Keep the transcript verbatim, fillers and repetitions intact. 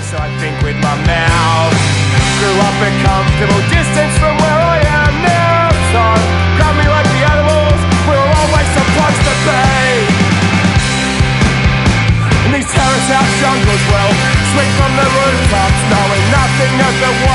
so I think with my mouth. Grew up a comfortable distance from where I am now, so grab me like the animals we were always supposed to be. In these terrace house jungles, well, sweep from the rooftops, knowing nothing of the